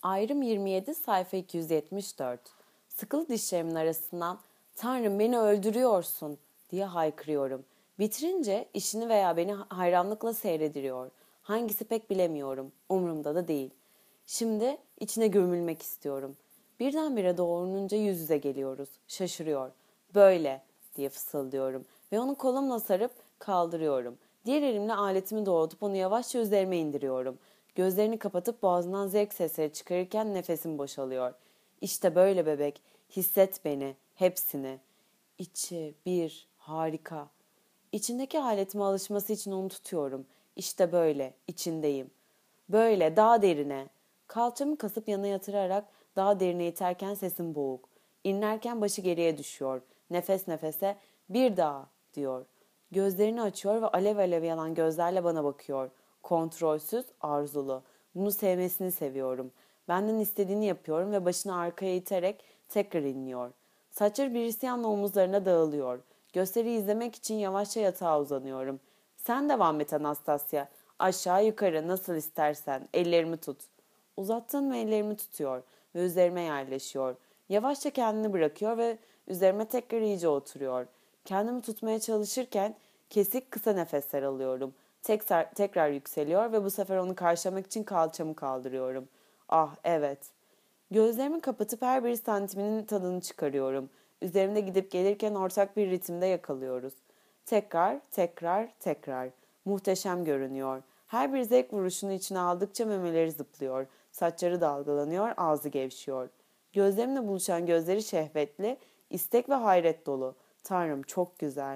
Ayrım 27 sayfa 274. Sıkılı dişlerimin arasından "Tanrım beni öldürüyorsun" diye haykırıyorum. Bitirince işini veya beni hayranlıkla seyrediliyor. Hangisi pek bilemiyorum. Umurumda da değil. Şimdi içine gömülmek istiyorum. Birdenbire doğrununca yüz yüze geliyoruz. Şaşırıyor. "Böyle" diye fısıldıyorum ve onu kolumla sarıp kaldırıyorum. Diğer elimle aletimi doğrultup onu yavaşça üzerime indiriyorum. Gözlerini kapatıp boğazından zevk sesleri çıkarırken nefesim boşalıyor. "İşte böyle bebek. Hisset beni. Hepsini." İçi, bir, harika. İçindeki aletime alışması için onu tutuyorum. İşte böyle, içindeyim. Böyle, daha derine. Kalçamı kasıp yana yatırarak daha derine iterken sesim boğuk. İnlerken başı geriye düşüyor. Nefes nefese, "Bir daha" diyor. Gözlerini açıyor ve alev alev yanan gözlerle bana bakıyor. Kontrolsüz, arzulu. Bunu sevmesini seviyorum. Benden istediğini yapıyorum ve başını arkaya iterek tekrar inliyor. Saçları bir isyanla omuzlarına dağılıyor. Gösteriyi izlemek için yavaşça yatağa uzanıyorum. "Sen devam et Anastasia. Aşağı yukarı nasıl istersen. Ellerimi tut." Uzattığım ellerimi tutuyor ve üzerime yerleşiyor. Yavaşça kendini bırakıyor ve üzerime tekrar iyice oturuyor. Kendimi tutmaya çalışırken kesik kısa nefesler alıyorum. Tekrar yükseliyor ve bu sefer onu karşılamak için kalçamı kaldırıyorum. Ah evet. Gözlerimi kapatıp her bir santiminin tadını çıkarıyorum. Üzerimde gidip gelirken ortak bir ritimde yakalıyoruz. Tekrar, tekrar, tekrar. Muhteşem görünüyor. Her bir zevk vuruşunu içine aldıkça memeleri zıplıyor. Saçları dalgalanıyor, ağzı gevşiyor. Gözlerimle buluşan gözleri şehvetli, istek ve hayret dolu. Tanrım çok güzel.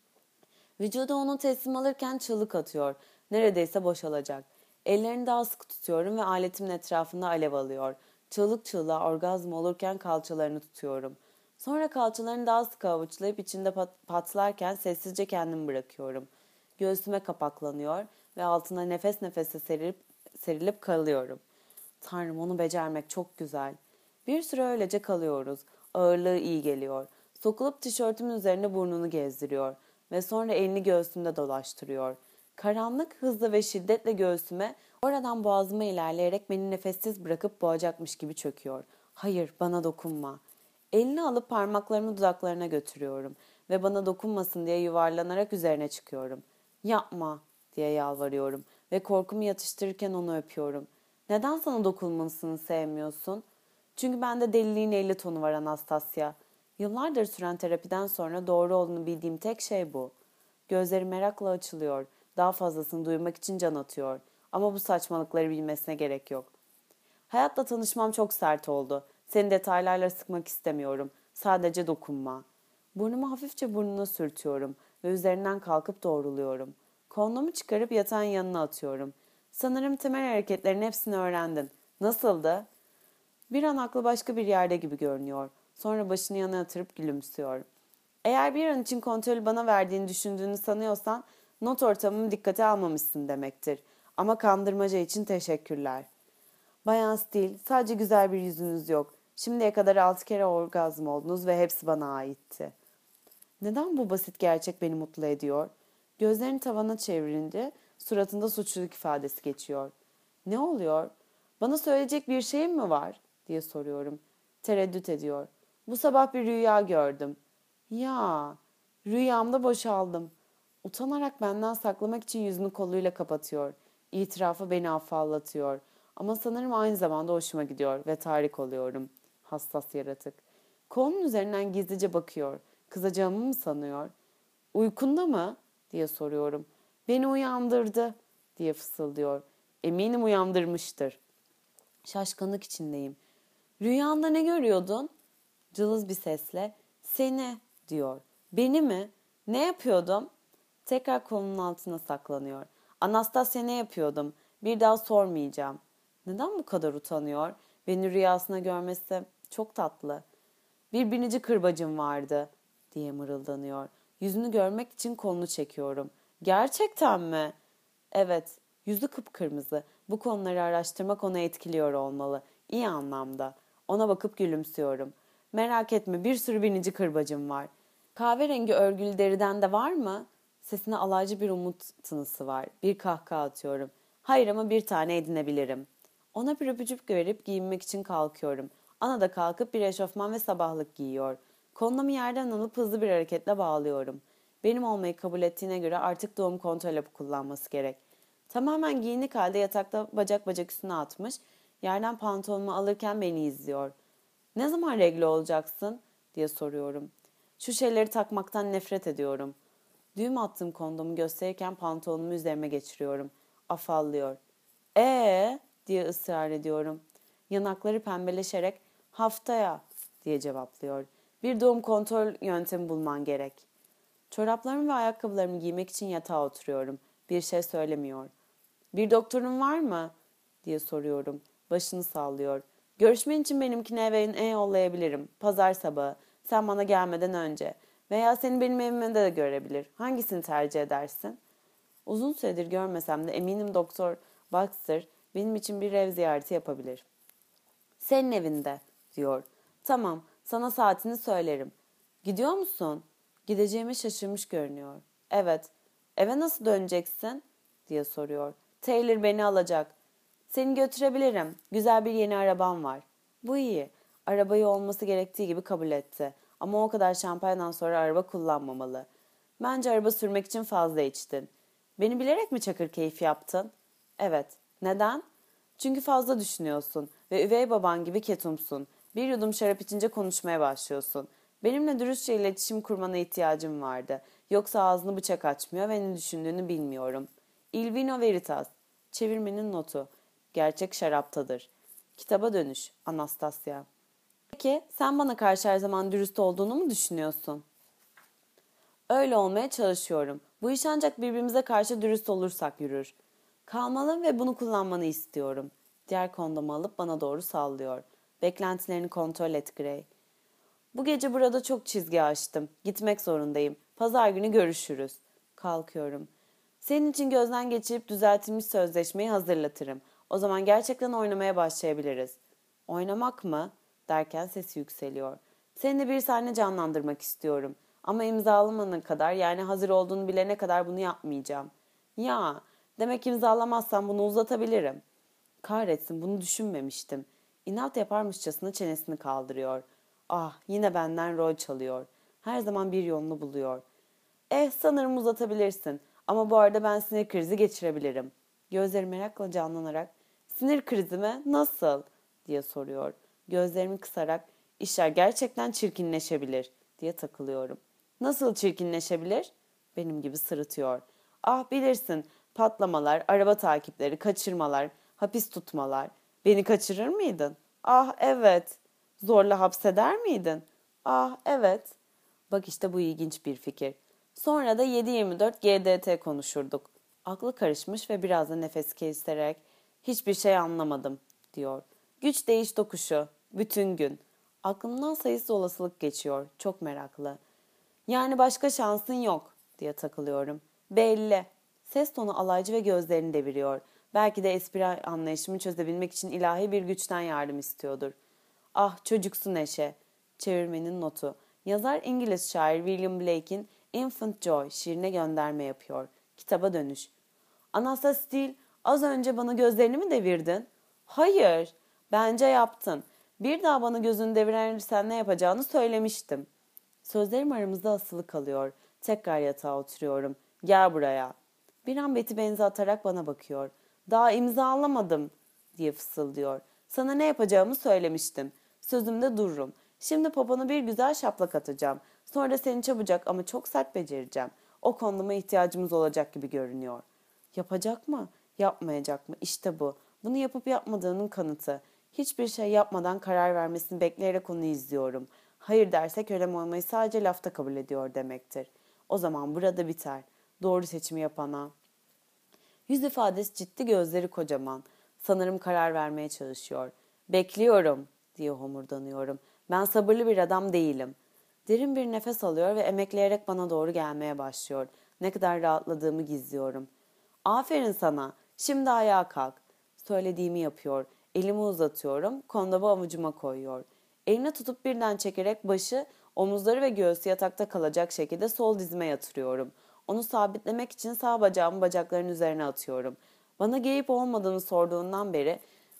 Vücudu onu teslim alırken çığlık atıyor. Neredeyse boşalacak. Ellerini daha sıkı tutuyorum ve aletimin etrafında alev alıyor. Çığlık çığlığa orgazm olurken kalçalarını tutuyorum. Sonra kalçalarını daha sıkı avuçlayıp içinde patlarken sessizce kendimi bırakıyorum. Göğsüme kapaklanıyor ve altına nefes nefese serilip kalıyorum. Tanrım onu becermek çok güzel. Bir süre öylece kalıyoruz. Ağırlığı iyi geliyor. Sokulup tişörtümün üzerine burnunu gezdiriyor ve sonra elini göğsümde dolaştırıyor. Karanlık hızlı ve şiddetle göğsüme, oradan boğazıma ilerleyerek beni nefessiz bırakıp boğacakmış gibi çöküyor. "Hayır, bana dokunma." Elini alıp parmaklarımı dudaklarına götürüyorum ve bana dokunmasın diye yuvarlanarak üzerine çıkıyorum. "Yapma" diye yalvarıyorum ve korkumu yatıştırırken onu öpüyorum. "Neden sana dokunmasını sevmiyorsun?" "Çünkü bende deliliğin 50 tonu var Anastasia. Yıllardır süren terapiden sonra doğru olduğunu bildiğim tek şey bu." Gözleri merakla açılıyor. Daha fazlasını duymak için can atıyor. Ama bu saçmalıkları bilmesine gerek yok. "Hayatla tanışmam çok sert oldu. Seni detaylarla sıkmak istemiyorum. Sadece dokunma." Burnumu hafifçe burnuna sürtüyorum ve üzerinden kalkıp doğruluyorum. Kondomu çıkarıp yatağın yanına atıyorum. "Sanırım temel hareketlerin hepsini öğrendin. Nasıldı?" Bir an aklı başka bir yerde gibi görünüyor. Sonra başını yana yatırıp gülümsüyor. "Eğer bir an için kontrolü bana verdiğini düşündüğünü sanıyorsan not ortamımı dikkate almamışsın demektir. Ama kandırmaca için teşekkürler." "Bayan Steele, sadece güzel bir yüzünüz yok. Şimdiye kadar 6 kere orgazm oldunuz ve hepsi bana aitti." Neden bu basit gerçek beni mutlu ediyor? Gözlerini tavana çevirince suratında suçluluk ifadesi geçiyor. "Ne oluyor? Bana söyleyecek bir şeyim mi var?" diye soruyorum. Tereddüt ediyor. "Bu sabah bir rüya gördüm." "Ya, rüyamda boşaldım." Utanarak benden saklamak için yüzünü koluyla kapatıyor. İtirafı beni afallatıyor. Ama sanırım aynı zamanda hoşuma gidiyor ve tahrik oluyorum. Hassas yaratık. Kolunun üzerinden gizlice bakıyor. Kızacağımı mı sanıyor? "Uykunda mı?" diye soruyorum. "Beni uyandırdı" diye fısıldıyor. "Eminim uyandırmıştır." Şaşkınlık içindeyim. "Rüyanda ne görüyordun?" Cılız bir sesle "Seni" diyor. "Beni mi? Ne yapıyordum?" Tekrar kolunun altına saklanıyor. "Anastasia ne yapıyordum? Bir daha sormayacağım." Neden bu kadar utanıyor? Beni rüyasına görmesi çok tatlı. "Bir binici kırbacım vardı" diye mırıldanıyor. Yüzünü görmek için kolunu çekiyorum. "Gerçekten mi?" "Evet." Yüzü kıpkırmızı. Bu konuları araştırmak onu etkiliyor olmalı. İyi anlamda. Ona bakıp gülümsüyorum. "Merak etme, bir sürü binici kırbacım var." "Kahverengi örgülü deriden de var mı?" Sesine alaycı bir umut tınısı var. Bir kahkaha atıyorum. "Hayır ama bir tane edinebilirim." Ona bir öpücük verip giyinmek için kalkıyorum. Ana da kalkıp bir eşofman ve sabahlık giyiyor. Kondomu yerden alıp hızlı bir hareketle bağlıyorum. Benim olmayı kabul ettiğine göre artık doğum kontrol hapı kullanması gerek. Tamamen giyinik halde yatakta bacak bacak üstüne atmış, yerden pantolonumu alırken beni izliyor. "Ne zaman regle olacaksın?" diye soruyorum. "Şu şeyleri takmaktan nefret ediyorum." Düğüm attığım kondomu gösterirken pantolonumu üzerime geçiriyorum. Afallıyor. Diye ısrar ediyorum. Yanakları pembeleşerek "Haftaya" diye cevaplıyor. "Bir doğum kontrol yöntemi bulman gerek." Çoraplarımı ve ayakkabılarımı giymek için yatağa oturuyorum. Bir şey söylemiyor. "Bir doktorun var mı?" diye soruyorum. Başını sallıyor. "Görüşmen için benimkine eve yollayabilirim. Pazar sabahı. Sen bana gelmeden önce. Veya seni benim evime de görebilir. Hangisini tercih edersin?" Uzun süredir görmesem de eminim Doktor Baxter benim için bir ev ziyareti yapabilir. "Senin evinde," diyor. "Tamam, sana saatini söylerim." "Gidiyor musun?" Gideceğime şaşırmış görünüyor. "Evet." "Eve nasıl döneceksin?" diye soruyor. "Taylor beni alacak." "Seni götürebilirim. Güzel bir yeni arabam var." Bu iyi. Arabayı olması gerektiği gibi kabul etti. Ama o kadar şampanyadan sonra araba kullanmamalı. "Bence araba sürmek için fazla içtin." "Beni bilerek mi çakır keyfi yaptın?" "Evet." "Neden?" "Çünkü fazla düşünüyorsun ve üvey baban gibi ketumsun. Bir yudum şarap içince konuşmaya başlıyorsun. Benimle dürüstçe iletişim kurmana ihtiyacım vardı. Yoksa ağzını bıçak açmıyor ve ne düşündüğünü bilmiyorum." Il vino veritas. Çevirmenin notu. Gerçek şaraptadır. Kitaba dönüş. Anastasia. "Peki sen bana karşı her zaman dürüst olduğunu mu düşünüyorsun?" "Öyle olmaya çalışıyorum. Bu iş ancak birbirimize karşı dürüst olursak yürür." "Kalmalı ve bunu kullanmanı istiyorum." Diğer kondomu alıp bana doğru sallıyor. "Beklentilerini kontrol et Gray." "Bu gece burada çok çizgi aştım. Gitmek zorundayım. Pazar günü görüşürüz." Kalkıyorum. "Senin için gözden geçirip düzeltilmiş sözleşmeyi hazırlatırım. O zaman gerçekten oynamaya başlayabiliriz." "Oynamak mı?" derken sesi yükseliyor. "Seninle bir sahne canlandırmak istiyorum. Ama imzalamana kadar, yani hazır olduğunu bilene kadar bunu yapmayacağım." "Ya, demek imzalamazsam bunu uzatabilirim." Kahretsin, bunu düşünmemiştim. İnat yaparmışçasına çenesini kaldırıyor. Ah, yine benden rol çalıyor. Her zaman bir yolunu buluyor. Sanırım uzatabilirsin. Ama bu arada ben sinir krizi geçirebilirim." Gözleri merakla canlanarak "Sinir krizi mi? Nasıl?" diye soruyor. Gözlerimi kısarak "İşler gerçekten çirkinleşebilir" diye takılıyorum. "Nasıl çirkinleşebilir?" Benim gibi sırıtıyor. "Ah, bilirsin, patlamalar, araba takipleri, kaçırmalar, hapis tutmalar." "Beni kaçırır mıydın?" "Ah, evet." "Zorla hapseder miydin?" "Ah, evet." Bak işte bu ilginç bir fikir. Sonra da 7/24 GDT konuşurduk. Aklı karışmış ve biraz da nefes keserek "Hiçbir şey anlamadım," diyor. "Güç değiş tokuşu. Bütün gün." Aklımdan sayısız olasılık geçiyor. Çok meraklı. "Yani başka şansın yok," diye takılıyorum. "Belli." Ses tonu alaycı ve gözlerini deviriyor. Belki de espri anlayışımı çözebilmek için ilahi bir güçten yardım istiyordur. Ah, çocuksu neşe. Çevirmenin notu. Yazar İngiliz şair William Blake'in Infant Joy şiirine gönderme yapıyor. Kitaba dönüş. "Anastasia Steele, az önce bana gözlerini mi devirdin?" "Hayır, bence yaptın. Bir daha bana gözünü devirirsen ne yapacağını söylemiştim." Sözlerim aramızda asılı kalıyor. Tekrar yatağa oturuyorum. "Gel buraya." Bir an beti benzi atarak bana bakıyor. "Daha imzalamadım," diye fısıldıyor. "Sana ne yapacağımı söylemiştim. Sözümde dururum. Şimdi popona bir güzel şaplak atacağım. Sonra da seni çabucak ama çok sert becereceğim. O kondoma ihtiyacımız olacak gibi görünüyor." Yapacak mı? Yapmayacak mı? İşte bu. Bunu yapıp yapmadığının kanıtı. Hiçbir şey yapmadan karar vermesini bekleyerek onu izliyorum. Hayır derse kölem olmayı sadece lafta kabul ediyor demektir. O zaman burada biter. Doğru seçimi yapana. Yüz ifadesi ciddi, gözleri kocaman. Sanırım karar vermeye çalışıyor. "Bekliyorum," diye homurdanıyorum. "Ben sabırlı bir adam değilim." Derin bir nefes alıyor ve emekleyerek bana doğru gelmeye başlıyor. Ne kadar rahatladığımı gizliyorum. "Aferin sana. Şimdi ayağa kalk." Söylediğimi yapıyor. Elimi uzatıyorum. Kondomu avucuma koyuyor. Elini tutup birden çekerek başı, omuzları ve göğsü yatakta kalacak şekilde sol dizime yatırıyorum. Onu sabitlemek için sağ bacağımı bacaklarının üzerine atıyorum. Bana geyip olmadığını sorduğundan beri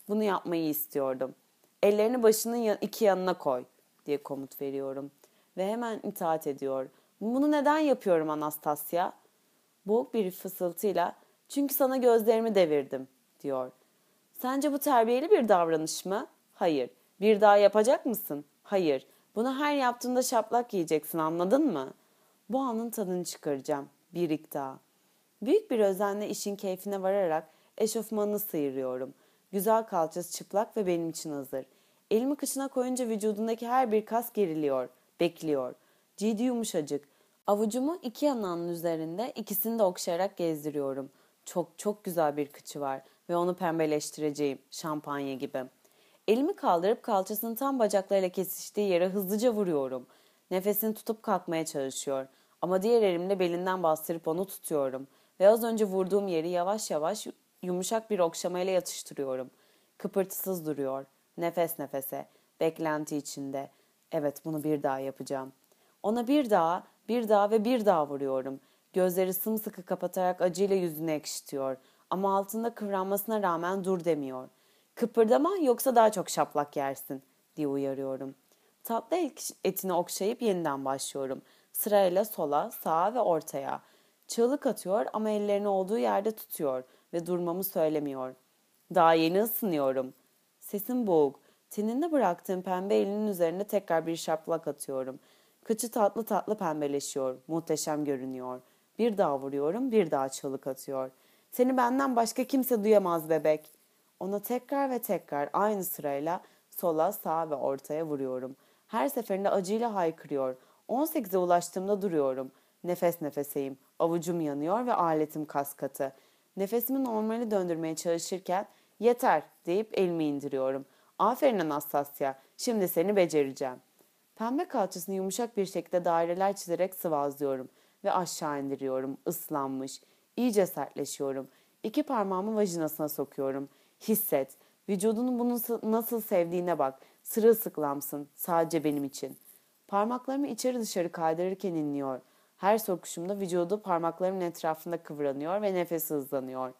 Bunu yapmayı istiyordum. Ellerini başının iki yanına koy diye komut veriyorum. Ve hemen itaat ediyor. Bunu neden yapıyorum Anastasia? Boğuk bir fısıltıyla çünkü sana gözlerimi devirdim diyor. Sence bu terbiyeli bir davranış mı? Hayır. Bir daha yapacak mısın? Hayır. Bunu her yaptığında şaplak yiyeceksin, anladın mı? Bu anın tadını çıkaracağım. Bir daha. Büyük bir özenle işin keyfine vararak eşofmanını sıyırıyorum. Güzel kalçası çıplak ve benim için hazır. Elimi kıçına koyunca vücudundaki her bir kas geriliyor, bekliyor. Cildi yumuşacık. Avucumu iki yanağının üzerinde ikisini de okşayarak gezdiriyorum. Çok çok güzel bir kıçı var ve onu pembeleştireceğim, şampanya gibi. Elimi kaldırıp kalçasının tam bacaklarıyla kesiştiği yere hızlıca vuruyorum. Nefesini tutup kalkmaya çalışıyor. Ama diğer elimle belinden bastırıp onu tutuyorum. Ve az önce vurduğum yeri yavaş yavaş yumuşak bir okşamayla yatıştırıyorum. Kıpırtısız duruyor. Nefes nefese. Beklenti içinde. Evet, bunu bir daha yapacağım. Ona bir daha, bir daha ve bir daha vuruyorum. Gözleri sımsıkı kapatarak acıyla yüzünü ekşitiyor. Ama altında kıvranmasına rağmen dur demiyor. Kıpırdama yoksa daha çok şaplak yersin diye uyarıyorum. Tatlı etini okşayıp yeniden başlıyorum. Sırayla sola, sağa ve ortaya. Çığlık atıyor ama ellerini olduğu yerde tutuyor ve durmamı söylemiyor. Daha yeni ısınıyorum. Sesim boğuk. Teninde bıraktığım pembe elinin üzerine tekrar bir şaplak atıyorum. Kıçı tatlı tatlı pembeleşiyor. Muhteşem görünüyor. Bir daha vuruyorum, bir daha çığlık atıyor. Seni benden başka kimse duyamaz bebek. Ona tekrar ve tekrar aynı sırayla sola, sağa ve ortaya vuruyorum. Her seferinde acıyla haykırıyor. 18'e ulaştığımda duruyorum. Nefes nefeseyim. Avucum yanıyor ve aletim kaskatı. Nefesimi normali döndürmeye çalışırken yeter deyip elimi indiriyorum. Aferin Anastasia. Şimdi seni becereceğim. Pembe kalçasını yumuşak bir şekilde daireler çizerek sıvazlıyorum ve aşağı indiriyorum. Islanmış. İyice sertleşiyorum. İki parmağımı vajinasına sokuyorum. Hisset. Vücudunun bunu nasıl sevdiğine bak. Sırılsıklamsın. Sadece benim için. Parmaklarımı içeri dışarı kaydırırken inliyor. Her sokuşumda vücudu parmaklarımın etrafında kıvranıyor ve nefesi hızlanıyor.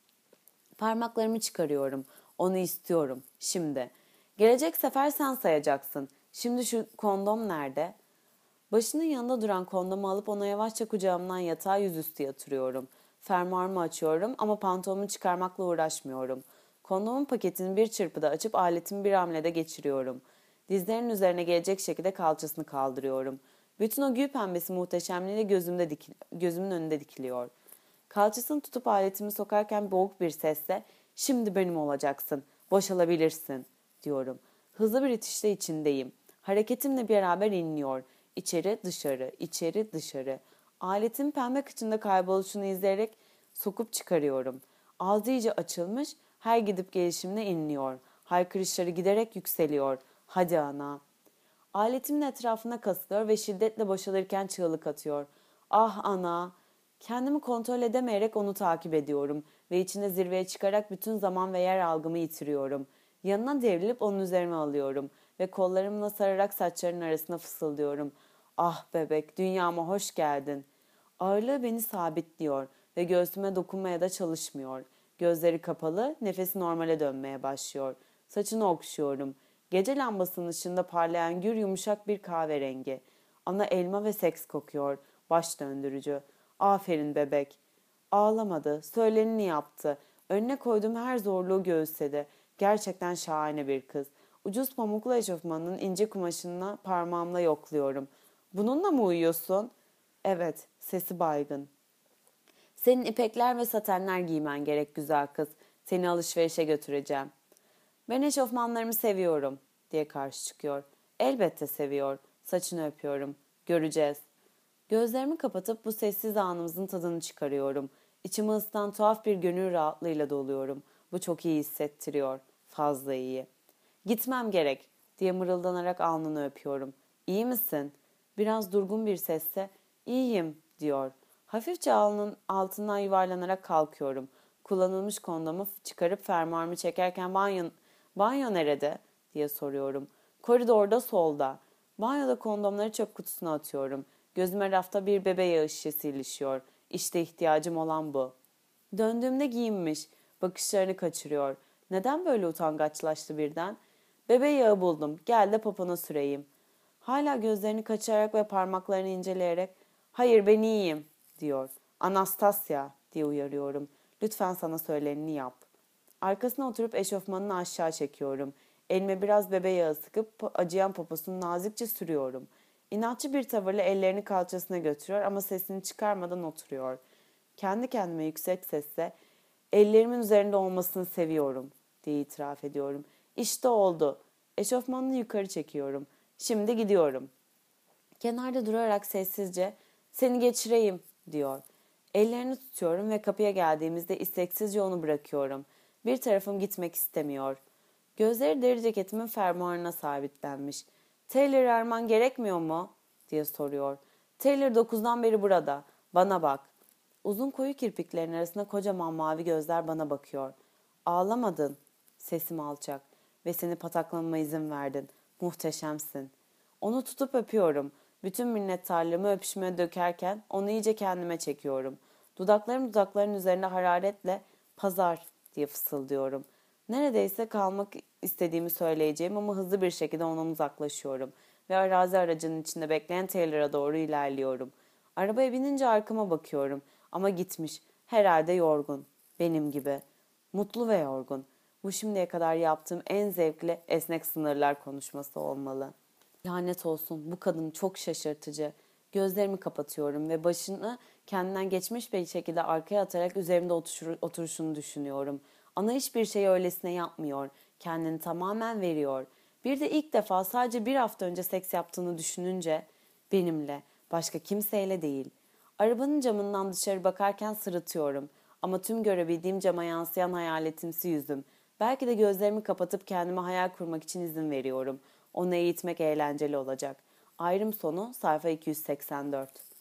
Parmaklarımı çıkarıyorum. Onu istiyorum. Şimdi. Gelecek sefer sen sayacaksın. Şimdi şu kondom nerede? Başının yanında duran kondomu alıp ona yavaşça kucağımdan yatağa yüzüstü yatırıyorum. Fermuarımı açıyorum ama pantolonumu çıkarmakla uğraşmıyorum. Kondomun paketini bir çırpıda açıp aletimi bir hamlede geçiriyorum. Dizlerinin üzerine gelecek şekilde kalçasını kaldırıyorum. Bütün o gül pembesi muhteşemliğiyle gözümün önünde dikiliyor. Kalçasını tutup aletimi sokarken boğuk bir sesle "Şimdi benim olacaksın, boşalabilirsin" diyorum. Hızlı bir itişle içindeyim. Hareketimle beraber inliyor. İçeri dışarı, içeri dışarı. Aletin pembe kıçında kayboluşunu izleyerek sokup çıkarıyorum. Ağzı iyice açılmış, her gidip gelişimle inliyor. Haykırışları giderek yükseliyor. Hadi ana. Aletimin etrafına kasılıyor ve şiddetle boşalırken çığlık atıyor. Ah ana. Kendimi kontrol edemeyerek onu takip ediyorum ve içinde zirveye çıkarak bütün zaman ve yer algımı yitiriyorum. Yanına devrilip onun üzerime alıyorum ve kollarımla sararak saçlarının arasına fısıldıyorum. Ah bebek, dünyama hoş geldin. Ağırlığı beni sabitliyor ve göğsüme dokunmaya da çalışmıyor. Gözleri kapalı, nefesi normale dönmeye başlıyor. Saçını okşuyorum. Gece lambasının ışığında parlayan gür yumuşak bir kahverengi. Ana elma ve seks kokuyor. Baş döndürücü. Aferin bebek. Ağlamadı. Söyleneni yaptı. Önüne koyduğum her zorluğu göğüsledi. Gerçekten şahane bir kız. Ucuz pamuklu eşofmanının ince kumaşını parmağımla yokluyorum. Bununla mı uyuyorsun? Evet, sesi baygın. Senin ipekler ve satenler giymen gerek güzel kız. Seni alışverişe götüreceğim. Ben eşofmanlarımı seviyorum diye karşı çıkıyor. Elbette seviyor. Saçını öpüyorum. Göreceğiz. Gözlerimi kapatıp bu sessiz anımızın tadını çıkarıyorum. İçimi ısıtan tuhaf bir gönül rahatlığıyla doluyorum. Bu çok iyi hissettiriyor. Fazla iyi. Gitmem gerek diye mırıldanarak alnını öpüyorum. İyi misin? Biraz durgun bir sesle iyiyim diyor. Hafifçe alnının altından yuvarlanarak kalkıyorum. Kullanılmış kondomu çıkarıp fermuarımı çekerken banyo nerede diye soruyorum. Koridorda solda. Banyoda kondomları çöp kutusuna atıyorum. Gözüme rafta bir bebe yağı şişesi ilişiyor. İşte ihtiyacım olan bu. Döndüğümde giyinmiş. Bakışlarını kaçırıyor. Neden böyle utangaçlaştı birden? Bebe yağı buldum. Gel de popona süreyim. Hala gözlerini kaçırarak ve parmaklarını inceleyerek hayır ben iyiyim diyor. Anastasya diye uyarıyorum. Lütfen sana söyleneni yap. Arkasına oturup eşofmanını aşağı çekiyorum. Elime biraz bebe yağı sıkıp acıyan poposunu nazikçe sürüyorum. İnatçı bir tavırla ellerini kalçasına götürüyor ama sesini çıkarmadan oturuyor. Kendi kendime yüksek sesle ellerimin üzerinde olmasını seviyorum diye itiraf ediyorum. İşte oldu. Eşofmanını yukarı çekiyorum. Şimdi gidiyorum. Kenarda durarak sessizce seni geçireyim diyor. Ellerini tutuyorum ve kapıya geldiğimizde isteksizce onu bırakıyorum. Bir tarafım gitmek istemiyor. Gözleri deri ceketimin fermuarına sabitlenmiş. Taylor arman gerekmiyor mu? Diye soruyor. Taylor 9'dan beri burada. Bana bak. Uzun koyu kirpiklerin arasında kocaman mavi gözler bana bakıyor. Ağlamadın. Sesim alçak. Ve seni pataklamama izin verdin. Muhteşemsin. Onu tutup öpüyorum. Bütün minnettarlığımı öpüşmeye dökerken onu iyice kendime çekiyorum. Dudaklarım dudakların üzerinde hararetle pazar diye fısıldıyorum. Neredeyse kalmak istediğimi söyleyeceğim ama hızlı bir şekilde ondan uzaklaşıyorum. Ve arazi aracının içinde bekleyen Taylor'a doğru ilerliyorum. Arabaya binince arkama bakıyorum ama gitmiş. Herhalde yorgun. Benim gibi. Mutlu ve yorgun. Bu şimdiye kadar yaptığım en zevkli esnek sınırlar konuşması olmalı. Lanet olsun, bu kadın çok şaşırtıcı. Gözlerimi kapatıyorum ve başını kendinden geçmiş bir şekilde arkaya atarak üzerimde oturuşunu düşünüyorum. Ana hiçbir şeyi öylesine yapmıyor. Kendini tamamen veriyor. Bir de ilk defa sadece bir hafta önce seks yaptığını düşününce benimle, başka kimseyle değil. Arabanın camından dışarı bakarken sırıtıyorum. Ama tüm görebildiğim cama yansıyan hayaletimsi yüzüm. Belki de gözlerimi kapatıp kendime hayal kurmak için izin veriyorum. Onu eğitmek eğlenceli olacak. Ayrım sonu sayfa 284.